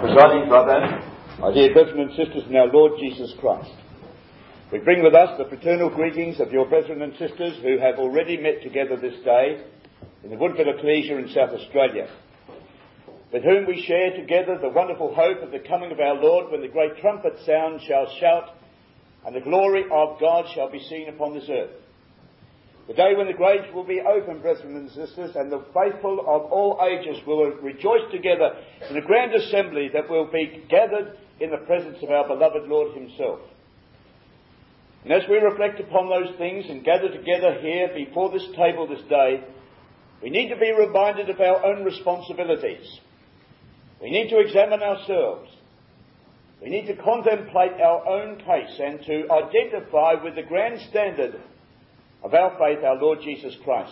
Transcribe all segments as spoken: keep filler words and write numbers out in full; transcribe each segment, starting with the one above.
Presiding Brother, my dear brethren and sisters in our Lord Jesus Christ, we bring with us the fraternal greetings of your brethren and sisters who have already met together this day in the Woodford Ecclesia in South Australia, with whom we share together the wonderful hope of the coming of our Lord, when the great trumpet sound shall shout and the glory of God shall be seen upon this earth. The day when the graves will be open, brethren and sisters, and the faithful of all ages will rejoice together in a grand assembly that will be gathered in the presence of our beloved Lord himself. And as we reflect upon those things and gather together here before this table this day, we need to be reminded of our own responsibilities. We need to examine ourselves. We need to contemplate our own case and to identify with the grand standard of our faith, our Lord Jesus Christ.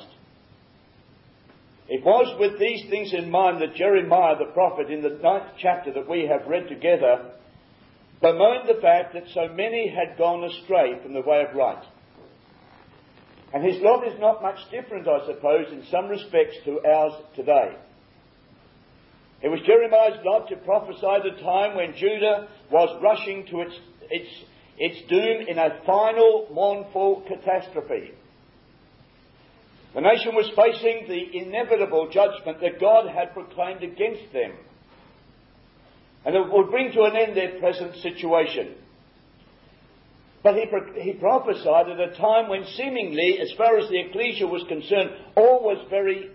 It was with these things in mind that Jeremiah the prophet, in the ninth chapter that we have read together, bemoaned the fact that so many had gone astray from the way of right. And his lot is not much different, I suppose, in some respects to ours today. It was Jeremiah's lot to prophesy the time when Judah was rushing to its its its doom in a final mournful catastrophe. The nation was facing the inevitable judgment that God had proclaimed against them, and it would bring to an end their present situation. But he, he prophesied at a time when seemingly, as far as the ecclesia was concerned, all was very,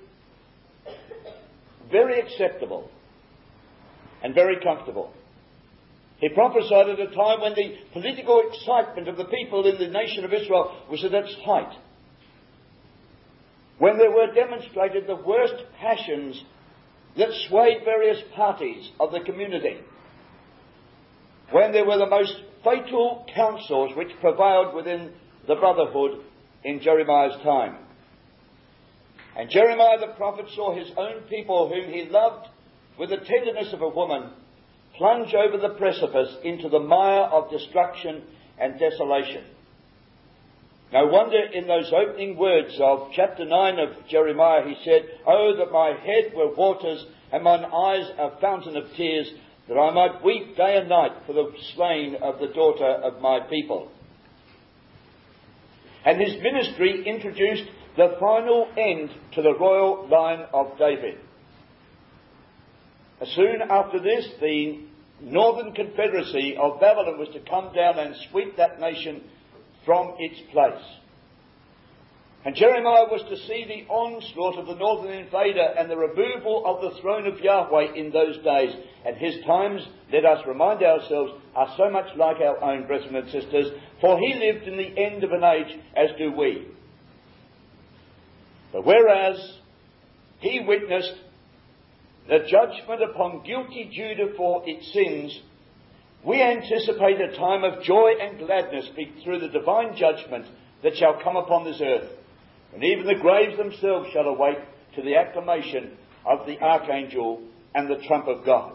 very acceptable and very comfortable. He prophesied at a time when the political excitement of the people in the nation of Israel was at its height, when there were demonstrated the worst passions that swayed various parties of the community, when there were the most fatal counsels which prevailed within the brotherhood in Jeremiah's time. And Jeremiah the prophet saw his own people, whom he loved with the tenderness of a woman, plunge over the precipice into the mire of destruction and desolation. No wonder in those opening words of chapter nine of Jeremiah he said, "Oh, that my head were waters and mine eyes a fountain of tears, that I might weep day and night for the slain of the daughter of my people." And his ministry introduced the final end to the royal line of David. Soon after this, the northern confederacy of Babylon was to come down and sweep that nation from its place. And Jeremiah was to see the onslaught of the northern invader and the removal of the throne of Yahweh in those days. And his times, let us remind ourselves, are so much like our own, brethren and sisters, for he lived in the end of an age, as do we. But whereas he witnessed the judgment upon guilty Judah for its sins, we anticipate a time of joy and gladness through the divine judgment that shall come upon this earth, and even the graves themselves shall awake to the acclamation of the archangel and the trump of God.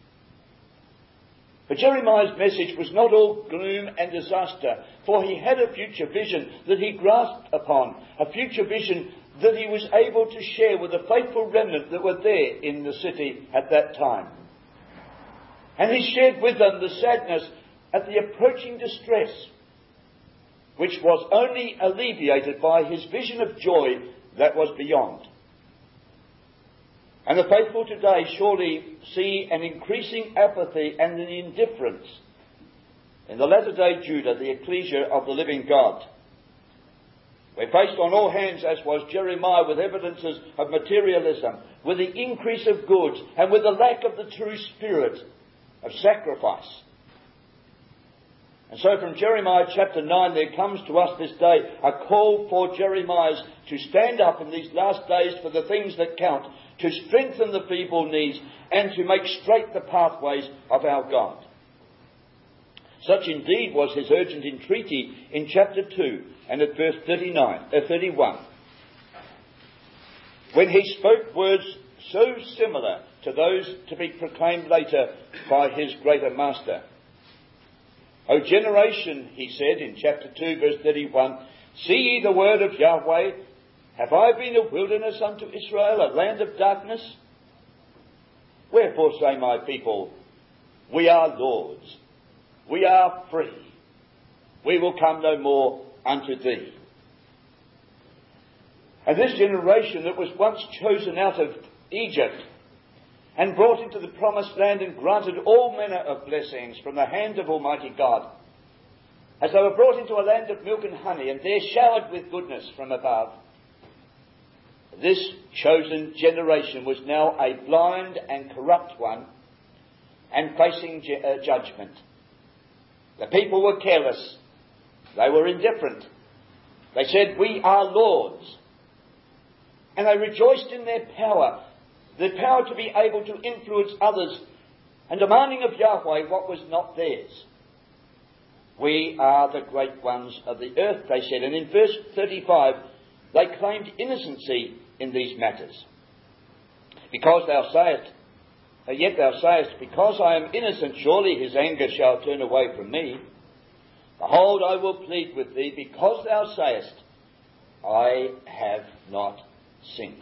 But Jeremiah's message was not all gloom and disaster, for he had a future vision that he grasped upon, a future vision that he was able to share with the faithful remnant that were there in the city at that time. And he shared with them the sadness at the approaching distress, which was only alleviated by his vision of joy that was beyond. And the faithful today surely see an increasing apathy and an indifference in the latter-day Judah, the ecclesia of the living God. We're faced on all hands, as was Jeremiah, with evidences of materialism, with the increase of goods, and with the lack of the true spirit of sacrifice. And so from Jeremiah chapter nine there comes to us this day a call for Jeremiahs to stand up in these last days for the things that count, to strengthen the feeble knees, and to make straight the pathways of our God. Such indeed was his urgent entreaty in chapter two and at verse thirty-nine, uh, thirty-one, when he spoke words so similar to those to be proclaimed later by his greater master. "O generation," he said in chapter two, verse thirty-one, "see ye the word of Yahweh? Have I been a wilderness unto Israel, a land of darkness? Wherefore say my people, We are lords. We are free. We will come no more unto thee. And this generation that was once chosen out of Egypt and brought into the promised land and granted all manner of blessings from the hand of Almighty God, as they were brought into a land of milk and honey and there showered with goodness from above, this chosen generation was now a blind and corrupt one and facing ju- uh, judgment. The people were careless. They were indifferent. They said, we are lords. And they rejoiced in their power, the power to be able to influence others and demanding of Yahweh what was not theirs. We are the great ones of the earth, they said. And in verse thirty-five, they claimed innocency in these matters. Because thou sayest, yet thou sayest, because I am innocent, surely his anger shall turn away from me. Behold, I will plead with thee, because thou sayest, I have not sinned.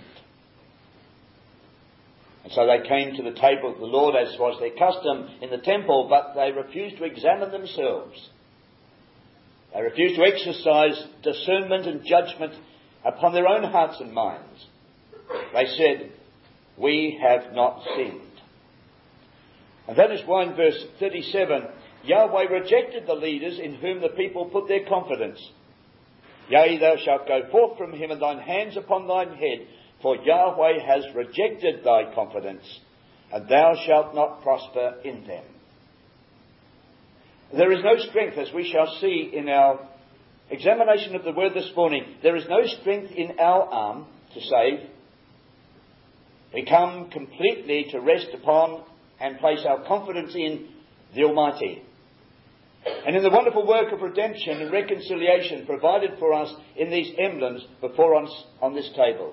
And so they came to the table of the Lord, as was their custom in the temple, but they refused to examine themselves. They refused to exercise discernment and judgment upon their own hearts and minds. They said, we have not sinned. And that is why in verse thirty-seven, Yahweh rejected the leaders in whom the people put their confidence. Yea, thou shalt go forth from him, and thine hands upon thine head, for Yahweh has rejected thy confidence, and thou shalt not prosper in them. There is no strength, as we shall see in our examination of the word this morning, there is no strength in our arm to save. We come completely to rest upon and place our confidence in the Almighty. And in the wonderful work of redemption and reconciliation provided for us in these emblems before us on this table.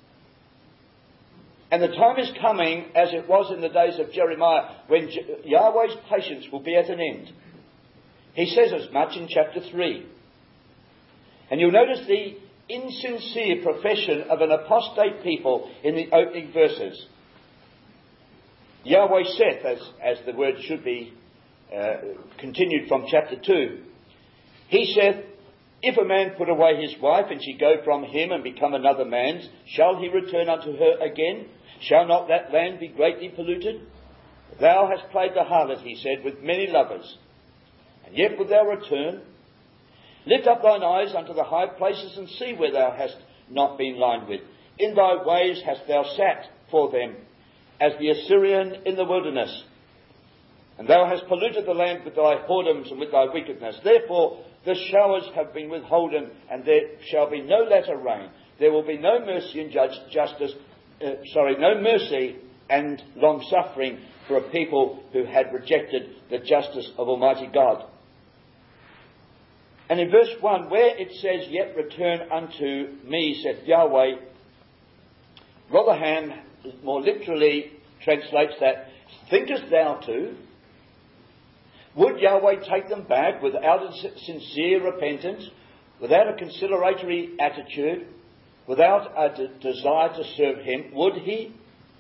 And the time is coming, as it was in the days of Jeremiah, when Yahweh's patience will be at an end. He says as much in chapter three. And you'll notice the insincere profession of an apostate people in the opening verses. Yahweh saith, as, as the word should be uh, continued from chapter two, he saith, if a man put away his wife, and she go from him and become another man's, shall he return unto her again? Shall not that land be greatly polluted? Thou hast played the harlot, he said, with many lovers, and yet wilt thou return? Lift up thine eyes unto the high places, and see where thou hast not been lined with. In thy ways hast thou sat for them, as the Assyrian in the wilderness. And thou hast polluted the land with thy whoredoms and with thy wickedness. Therefore the showers have been withholden, and there shall be no latter rain. There will be no mercy and judge, justice, uh, sorry, no mercy and long suffering for a people who had rejected the justice of Almighty God. And in verse one, where it says, yet return unto me, saith Yahweh, Rotherham more literally translates that, thinkest thou too? Would Yahweh take them back without a sincere repentance, without a conciliatory attitude, without a de- desire to serve him? Would he?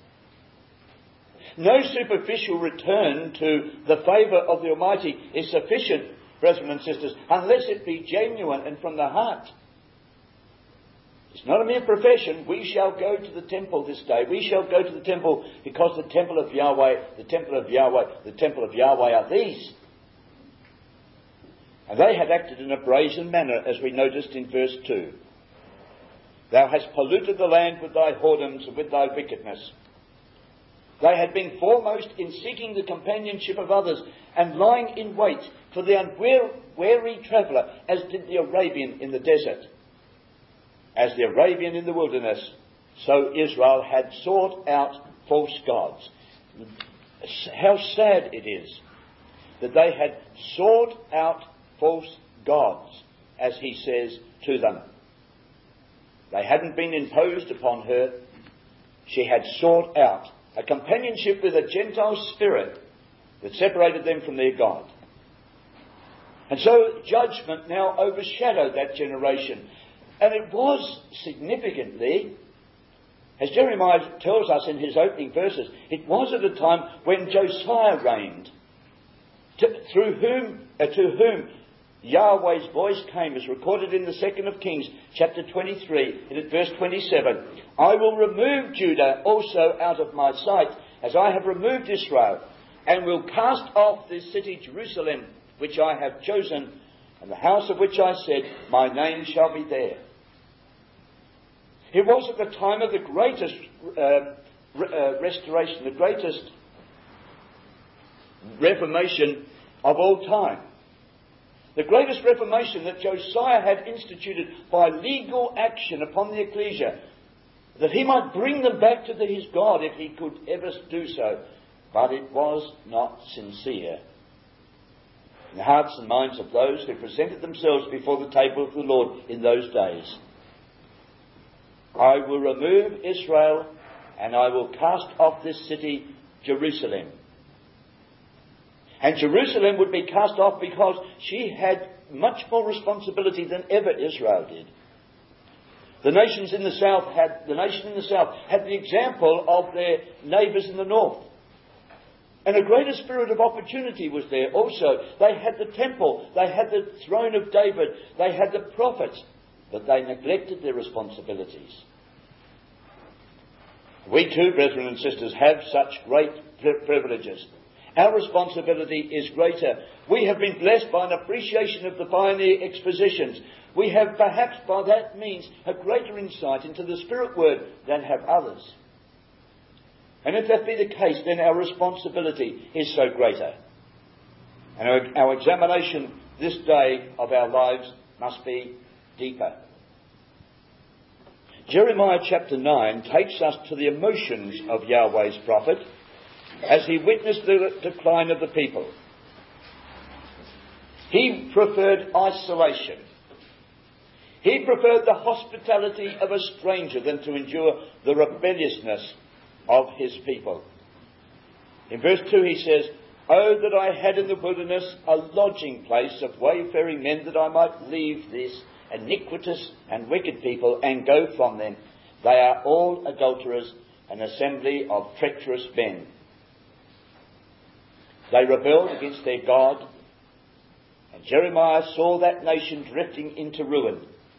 No superficial return to the favour of the Almighty is sufficient, brethren and sisters, unless it be genuine and from the heart. It's not a mere profession. We shall go to the temple this day. We shall go to the temple because the temple of Yahweh, the temple of Yahweh, the temple of Yahweh are these. And they had acted in a brazen manner, as we noticed in verse two. Thou hast polluted the land with thy whoredoms and with thy wickedness. They had been foremost in seeking the companionship of others and lying in wait for the unwary traveller, as did the Arabian in the desert. As the Arabian in the wilderness, so Israel had sought out false gods. How sad it is that they had sought out false gods, as he says to them. They hadn't been imposed upon her. She had sought out a companionship with a Gentile spirit that separated them from their God. And so judgment now overshadowed that generation. And it was significantly, as Jeremiah tells us in his opening verses, it was at a time when Josiah reigned. to, through whom, uh, to whom Yahweh's voice came, is recorded in the second of Kings, chapter twenty-three, and at verse twenty-seven. I will remove Judah also out of my sight, as I have removed Israel, and will cast off this city Jerusalem, which I have chosen, and the house of which I said, my name shall be there. It was at the time of the greatest uh, re- uh, restoration, the greatest reformation of all time. The greatest reformation that Josiah had instituted by legal action upon the ecclesia, that he might bring them back to the, his God if he could ever do so. But it was not sincere in the hearts and minds of those who presented themselves before the table of the Lord in those days. I will remove Israel, and I will cast off this city, Jerusalem. And Jerusalem would be cast off because she had much more responsibility than ever Israel did. The nations in the south had, the nation in the south had the example of their neighbours in the north. And a greater spirit of opportunity was there also. They had the temple, they had the throne of David, they had the prophets, but they neglected their responsibilities. We too, brethren and sisters, have such great privileges. Our responsibility is greater. We have been blessed by an appreciation of the pioneer expositions. We have perhaps by that means a greater insight into the Spirit Word than have others. And if that be the case, then our responsibility is so greater. And our, our examination this day of our lives must be deeper. Jeremiah chapter nine takes us to the emotions of Yahweh's prophet as he witnessed the decline of the people. He preferred isolation. He preferred the hospitality of a stranger than to endure the rebelliousness of his people. In verse two he says, Oh, that I had in the wilderness a lodging place of wayfaring men, that I might leave this iniquitous and wicked people and go from them. They are all adulterers, an assembly of treacherous men. They rebelled against their God, and Jeremiah saw that nation drifting into ruin.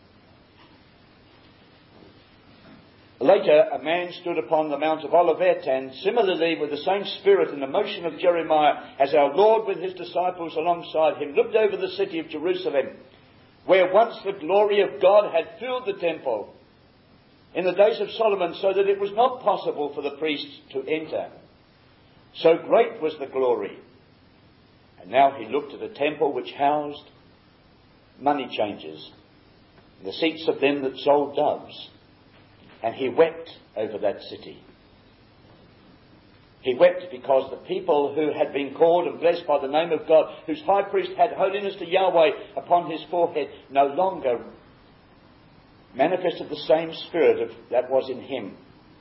Later, a man stood upon the Mount of Olivet, and similarly, with the same spirit and emotion of Jeremiah, as our Lord with his disciples alongside him, looked over the city of Jerusalem, where once the glory of God had filled the temple in the days of Solomon, so that it was not possible for the priests to enter. So great was the glory. And now he looked at a temple which housed money changers, the seats of them that sold doves. And he wept over that city. He wept because the people who had been called and blessed by the name of God, whose high priest had holiness to Yahweh upon his forehead, no longer manifested the same spirit of, that was in him.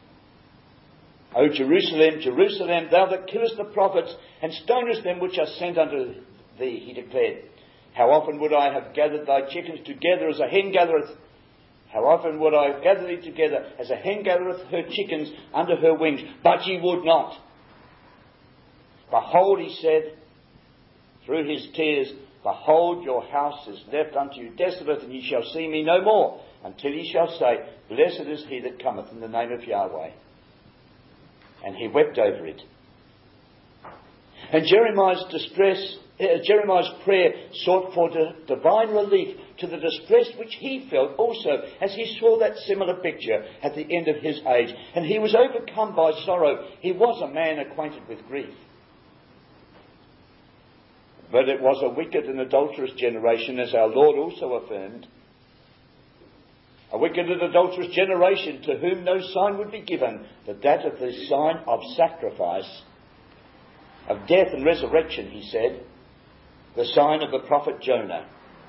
O Jerusalem, Jerusalem, thou that killest the prophets and stonest them which are sent unto thee, he declared. How often would I have gathered thy chickens together as a hen gathereth How often would I have gathered thee together as a hen gathereth her chickens under her wings, but ye would not. Behold, he said, through his tears, Behold, your house is left unto you desolate, and ye shall see me no more, until ye shall say, Blessed is he that cometh in the name of Yahweh. And he wept over it. And Jeremiah's distress, uh, Jeremiah's prayer sought for di- divine relief to the distress which he felt also as he saw that similar picture at the end of his age. And he was overcome by sorrow. He was a man acquainted with grief. But it was a wicked and adulterous generation, as our Lord also affirmed. A wicked and adulterous generation to whom no sign would be given but that of the sign of sacrifice, of death and resurrection, he said, the sign of the prophet Jonah.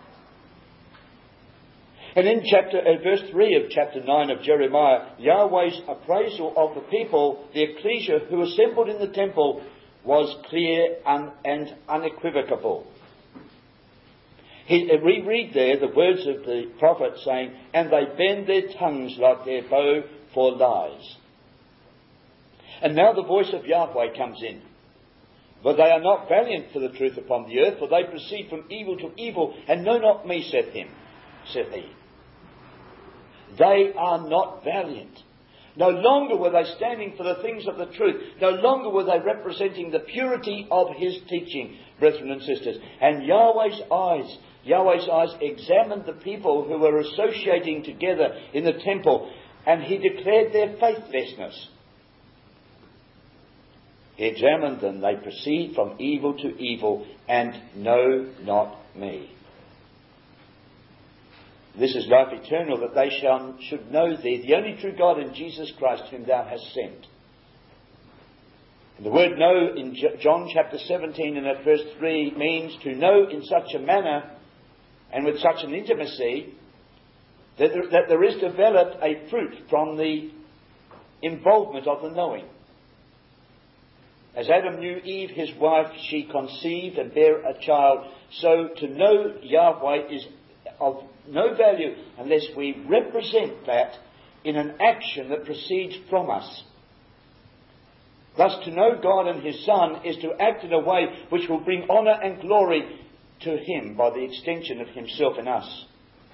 And in chapter, uh, verse three of chapter nine of Jeremiah, Yahweh's appraisal of the people, the ecclesia who assembled in the temple, was clear and, and unequivocal. He, we read there the words of the prophet saying, And they bend their tongues like their bow for lies. And now the voice of Yahweh comes in. But they are not valiant for the truth upon the earth, for they proceed from evil to evil, and know not me, saith him, saith he. They are not valiant. No longer were they standing for the things of the truth. No longer were they representing the purity of his teaching, brethren and sisters. And Yahweh's eyes, Yahweh's eyes examined the people who were associating together in the temple, and he declared their faithlessness. He examined them. They proceed from evil to evil and know not me. This is life eternal, that they shall, should know thee, the only true God, and Jesus Christ, whom thou hast sent. And the word know in John chapter seventeen and at verse three means to know in such a manner and with such an intimacy that there, that there is developed a fruit from the involvement of the knowing. As Adam knew Eve, his wife, she conceived and bare a child. So to know Yahweh is of no value unless we represent that in an action that proceeds from us. Thus, to know God and his Son is to act in a way which will bring honour and glory to him by the extension of himself in us.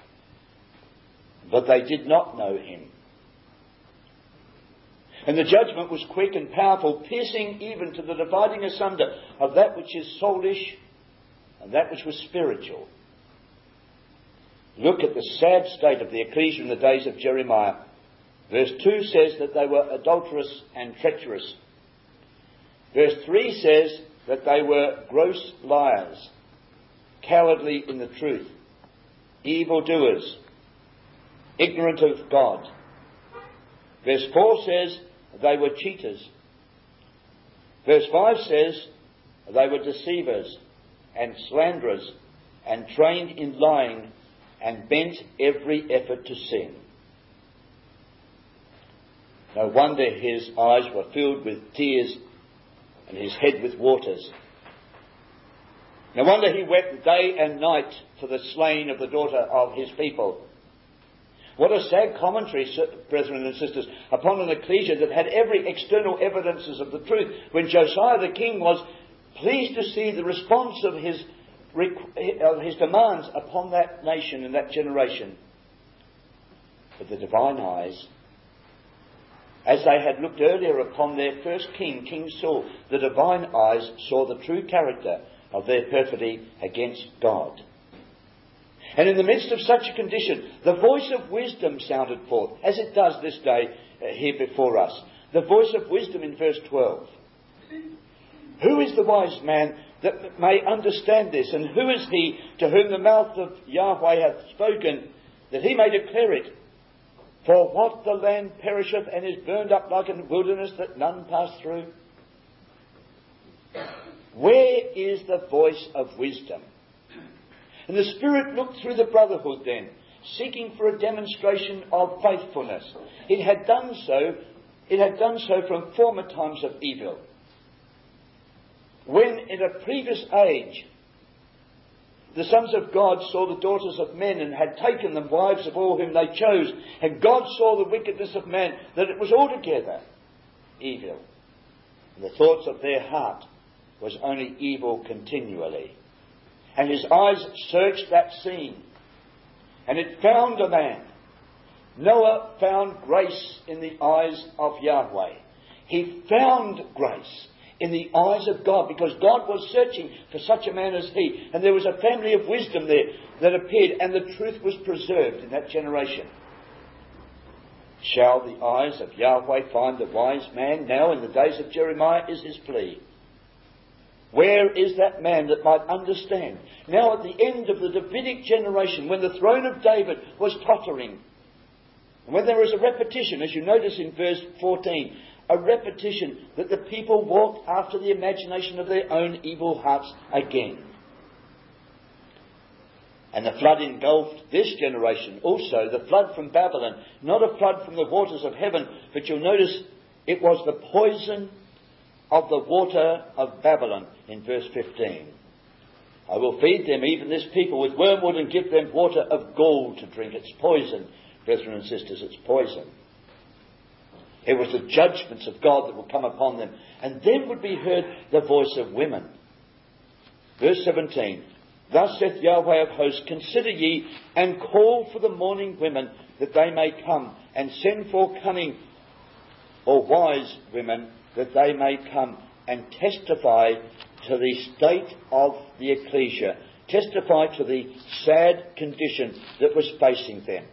But they did not know him. And the judgment was quick and powerful, piercing even to the dividing asunder of that which is soulish and that which was spiritual. Look at the sad state of the ecclesia in the days of Jeremiah. Verse two says that they were adulterous and treacherous. Verse three says that they were gross liars, cowardly in the truth, evildoers, ignorant of God. Verse four says they were cheaters. Verse five says they were deceivers and slanderers and trained in lying and bent every effort to sin. No wonder his eyes were filled with tears and his head with waters. No wonder he wept day and night for the slain of the daughter of his people. What a sad commentary, brethren and sisters, upon an ecclesia that had every external evidences of the truth, when Josiah the king was pleased to see the response of his of his demands upon that nation and that generation. But the divine eyes, as they had looked earlier upon their first king, King Saul, the divine eyes saw the true character of their perfidy against God. And in the midst of such a condition, the voice of wisdom sounded forth, as it does this day uh, here before us. The voice of wisdom in verse twelve. Who is the wise man that may understand this? And who is he to whom the mouth of Yahweh hath spoken, that he may declare it? For what the land perisheth and is burned up like a wilderness that none pass through? Where is the voice of wisdom? And the Spirit looked through the brotherhood then, seeking for a demonstration of faithfulness. It had done so, it had done so from former times of evil. When in a previous age the sons of God saw the daughters of men and had taken them wives of all whom they chose, and God saw the wickedness of man, that it was altogether evil. And the thoughts of their heart was only evil continually. And his eyes searched that scene, and it found a man. Noah found grace in the eyes of Yahweh. He found grace in the eyes of God, because God was searching for such a man as he. And there was a family of wisdom there that appeared, and the truth was preserved in that generation. Shall the eyes of Yahweh find the wise man? Now in the days of Jeremiah is his plea. Where is that man that might understand? Now at the end of the Davidic generation, when the throne of David was tottering, and when there is a repetition, as you notice in verse fourteen, a repetition that the people walked after the imagination of their own evil hearts again. And the flood engulfed this generation also, the flood from Babylon, not a flood from the waters of heaven, but you'll notice it was the poison of the water of Babylon in verse fifteen. I will feed them, even this people, with wormwood, and give them water of gall to drink. It's poison, brethren and sisters, it's poison. It was the judgments of God that would come upon them. And then would be heard the voice of women. Verse seventeen. Thus saith Yahweh of hosts, consider ye, and call for the mourning women, that they may come, and send for cunning or wise women, that they may come and testify to the state of the ecclesia, testify to the sad condition that was facing them.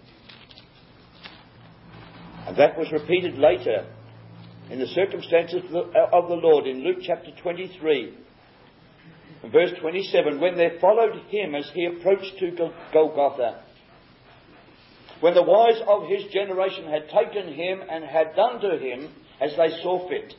And that was repeated later in the circumstances of the Lord in Luke chapter twenty-three. In verse twenty-seven, when they followed him as he approached to Golgotha, when the wise of his generation had taken him and had done to him as they saw fit,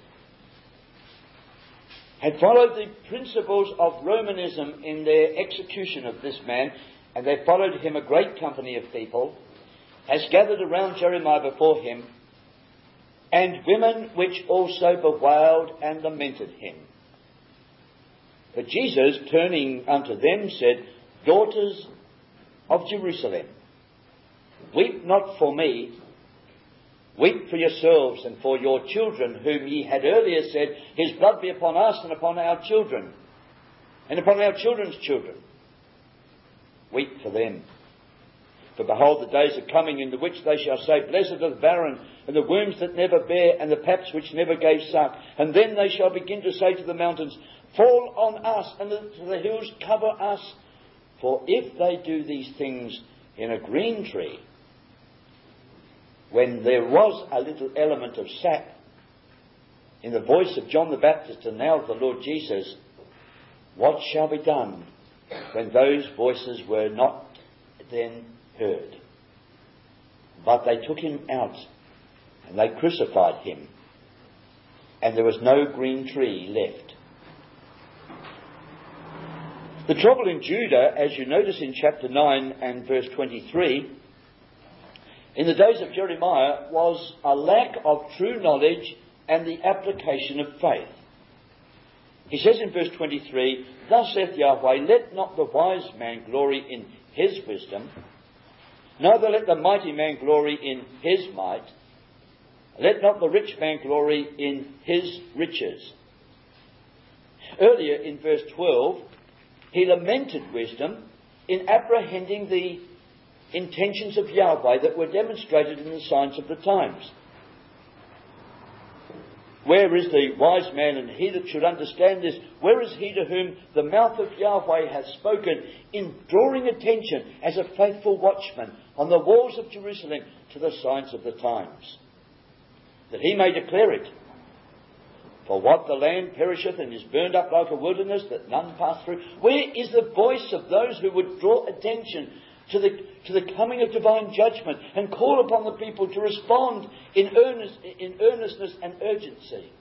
had followed the principles of Romanism in their execution of this man, and they followed him a great company of people, has gathered around Jeremiah before him, and women which also bewailed and lamented him. But Jesus, turning unto them, said, Daughters of Jerusalem, weep not for me, weep for yourselves and for your children, whom ye had earlier said, his blood be upon us and upon our children, and upon our children's children. Weep for them. For behold, the days are coming in the which they shall say, Blessed are the barren, and the wombs that never bare, and the paps which never gave suck. And then they shall begin to say to the mountains, Fall on us, and to the hills cover us. For if they do these things in a green tree, when there was a little element of sap in the voice of John the Baptist and now of the Lord Jesus, what shall be done when those voices were not then heard? But they took him out, and they crucified him, and there was no green tree left. The trouble in Judah, as you notice in chapter nine and verse twenty-three, in the days of Jeremiah, was a lack of true knowledge and the application of faith. He says in verse twenty-three, Thus saith Yahweh, let not the wise man glory in his wisdom, neither let the mighty man glory in his might, let not the rich man glory in his riches. Earlier in verse twelve, he lamented wisdom in apprehending the intentions of Yahweh that were demonstrated in the signs of the times. Where is the wise man and he that should understand this? Where is he to whom the mouth of Yahweh hath spoken in drawing attention as a faithful watchman on the walls of Jerusalem to the signs of the times, that he may declare it? For what the land perisheth and is burned up like a wilderness that none pass through. Where is the voice of those who would draw attention to the to the coming of divine judgment and call upon the people to respond in earnest, in earnestness and urgency?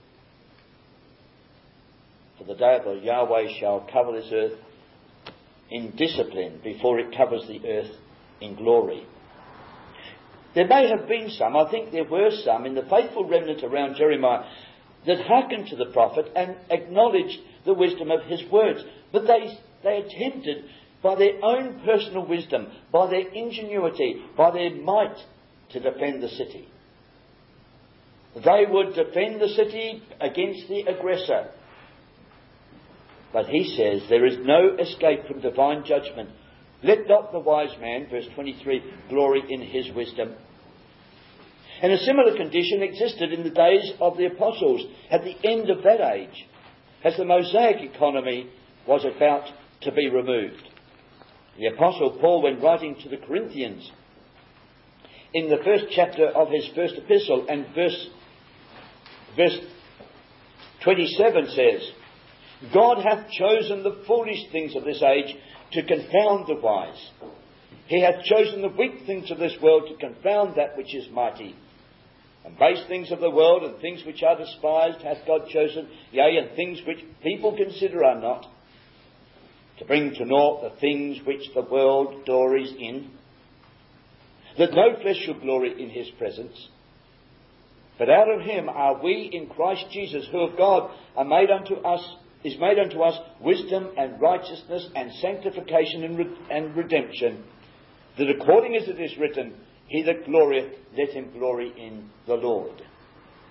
For the day of the Yahweh shall cover this earth in discipline before it covers the earth in glory. There may have been some, I think there were some, in the faithful remnant around Jeremiah that hearkened to the prophet and acknowledged the wisdom of his words. But they, they attempted by their own personal wisdom, by their ingenuity, by their might, to defend the city. They would defend the city against the aggressor. But he says there is no escape from divine judgment. Let not the wise man, verse twenty-three, glory in his wisdom. And a similar condition existed in the days of the apostles at the end of that age, as the Mosaic economy was about to be removed. The Apostle Paul, when writing to the Corinthians, in the first chapter of his first epistle, and verse, verse twenty-seven says, God hath chosen the foolish things of this age to confound the wise. He hath chosen the weak things of this world to confound that which is mighty. And base things of the world and things which are despised hath God chosen, yea, and things which people consider are not, to bring to naught the things which the world glories in, that no flesh should glory in his presence. But out of him are we in Christ Jesus, who of God are made unto us, is made unto us wisdom and righteousness and sanctification and, re- and redemption, that according as it is written, he that glorieth, let him glory in the Lord.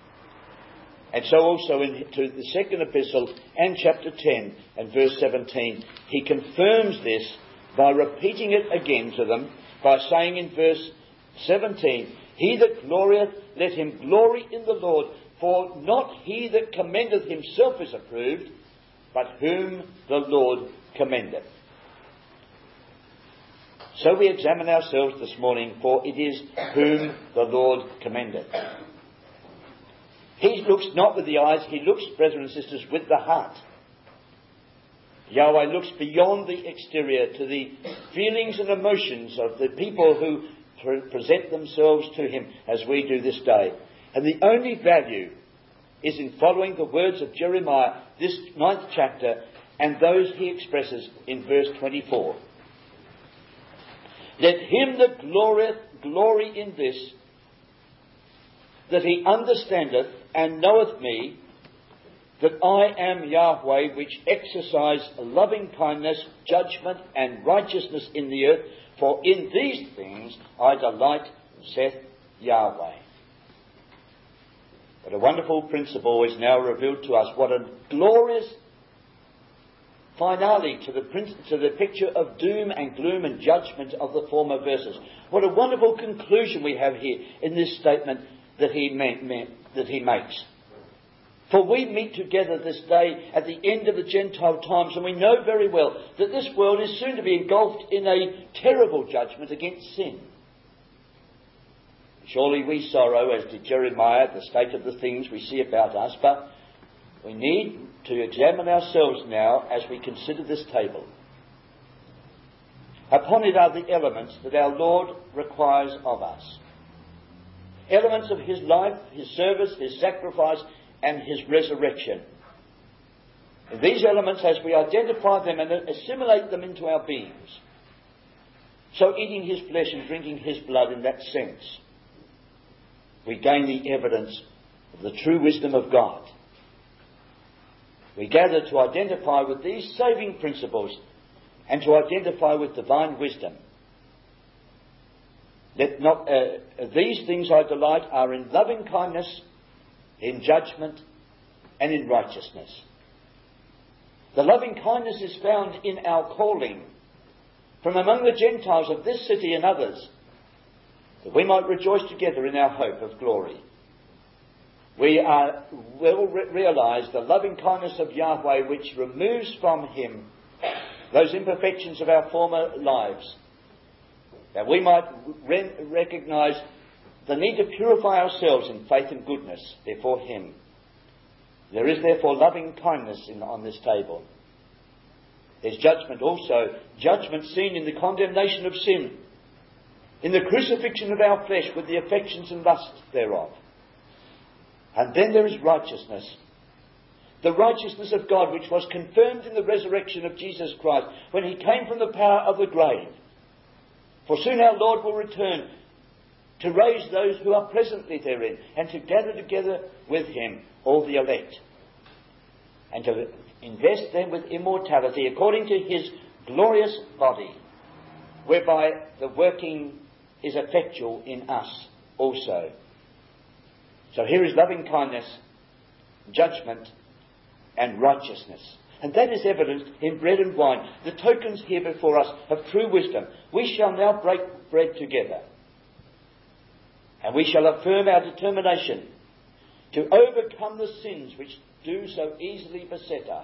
And so also into the second epistle and chapter ten and verse seventeen, he confirms this by repeating it again to them, by saying in verse seventeen, he that glorieth, let him glory in the Lord, for not he that commendeth himself is approved, but whom the Lord commendeth. So we examine ourselves this morning, for it is whom the Lord commendeth. He looks not with the eyes, he looks, brethren and sisters, with the heart. Yahweh looks beyond the exterior to the feelings and emotions of the people who pre- present themselves to him as we do this day. And the only value is in following the words of Jeremiah, this ninth chapter, and those he expresses in verse twenty-four. Let him that glorieth glory in this, that he understandeth and knoweth me, that I am Yahweh, which exercise loving kindness, judgment, and righteousness in the earth. For in these things I delight, saith Yahweh. What a wonderful principle is now revealed to us. What a glorious finale to the, to the picture of doom and gloom and judgment of the former verses. What a wonderful conclusion we have here in this statement that he, meant, meant, that he makes. For we meet together this day at the end of the Gentile times, and we know very well that this world is soon to be engulfed in a terrible judgment against sin. Surely we sorrow, as did Jeremiah, at the state of the things we see about us, but we need to examine ourselves now as we consider this table. Upon it are the elements that our Lord requires of us. Elements of his life, his service, his sacrifice, and his resurrection. And these elements, as we identify them and assimilate them into our beings, so eating his flesh and drinking his blood in that sense, we gain the evidence of the true wisdom of God. We gather to identify with these saving principles and to identify with divine wisdom. Let not uh, these things I delight are in loving kindness, in judgment, and in righteousness. The loving kindness is found in our calling from among the Gentiles of this city and others, that we might rejoice together in our hope of glory. We are, will re- realise the loving kindness of Yahweh, which removes from him those imperfections of our former lives, that we might re- recognise the need to purify ourselves in faith and goodness before him. There is therefore loving kindness in, on this table. There's judgment also, judgment seen in the condemnation of sin, in the crucifixion of our flesh with the affections and lusts thereof. And then there is righteousness. The righteousness of God, which was confirmed in the resurrection of Jesus Christ when he came from the power of the grave. For soon our Lord will return to raise those who are presently therein, and to gather together with him all the elect, and to invest them with immortality according to his glorious body, whereby the working is effectual in us also. So here is loving kindness, judgment, and righteousness. And that is evident in bread and wine, the tokens here before us of true wisdom. We shall now break bread together, and we shall affirm our determination to overcome the sins which do so easily beset us.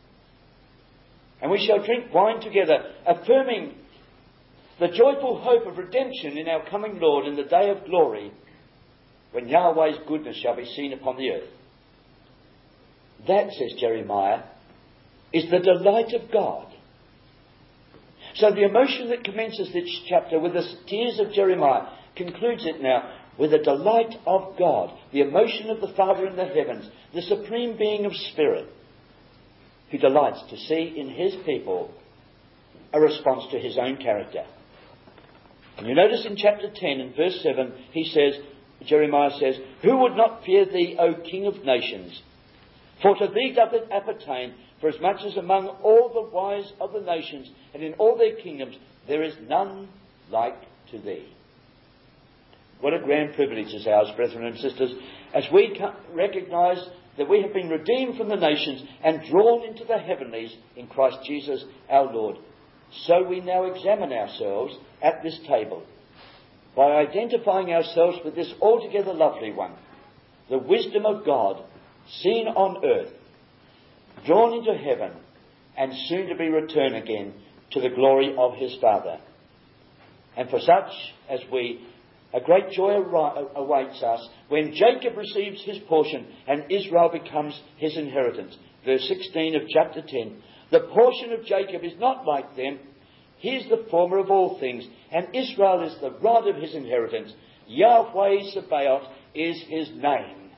And we shall drink wine together, affirming the joyful hope of redemption in our coming Lord in the day of glory, when Yahweh's goodness shall be seen upon the earth. That, says Jeremiah, is the delight of God. So the emotion that commences this chapter with the tears of Jeremiah concludes it now with the delight of God, the emotion of the Father in the heavens, the supreme being of spirit, who delights to see in his people a response to his own character. And you notice in chapter ten and verse seven, he says, Jeremiah says, "Who would not fear thee, O King of nations? For to thee doth it appertain, for as much as among all the wise of the nations and in all their kingdoms there is none like to thee." What a grand privilege is ours, brethren and sisters, as we recognise that we have been redeemed from the nations and drawn into the heavenlies in Christ Jesus our Lord. So we now examine ourselves at this table by identifying ourselves with this altogether lovely one, the wisdom of God seen on earth, drawn into heaven, and soon to be returned again to the glory of his Father. And for such as we, a great joy awaits us when Jacob receives his portion and Israel becomes his inheritance. Verse sixteen of chapter ten. The portion of Jacob is not like them. He is the former of all things, and Israel is the rod of his inheritance. Yahweh Sabaoth is his name.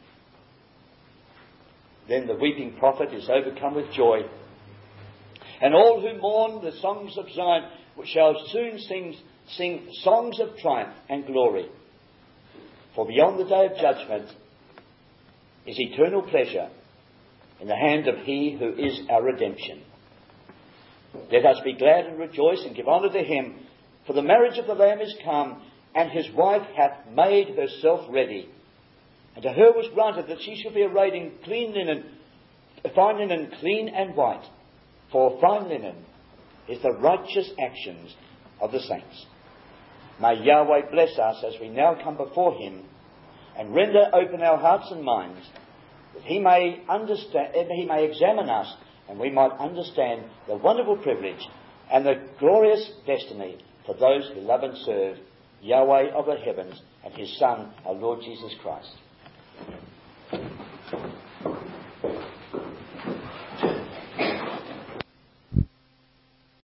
Then the weeping prophet is overcome with joy. And all who mourn the songs of Zion shall soon sing, sing songs of triumph and glory. For beyond the day of judgment is eternal pleasure in the hand of he who is our redemption. Let us be glad and rejoice and give honour to him, for the marriage of the Lamb is come, and his wife hath made herself ready. And to her was granted that she shall be arrayed in clean linen, fine linen, clean and white. For fine linen is the righteous actions of the saints. May Yahweh bless us as we now come before him, and render open our hearts and minds, that he may understand, he may examine us, and we might understand the wonderful privilege and the glorious destiny for those who love and serve Yahweh of the heavens and his Son, our Lord Jesus Christ.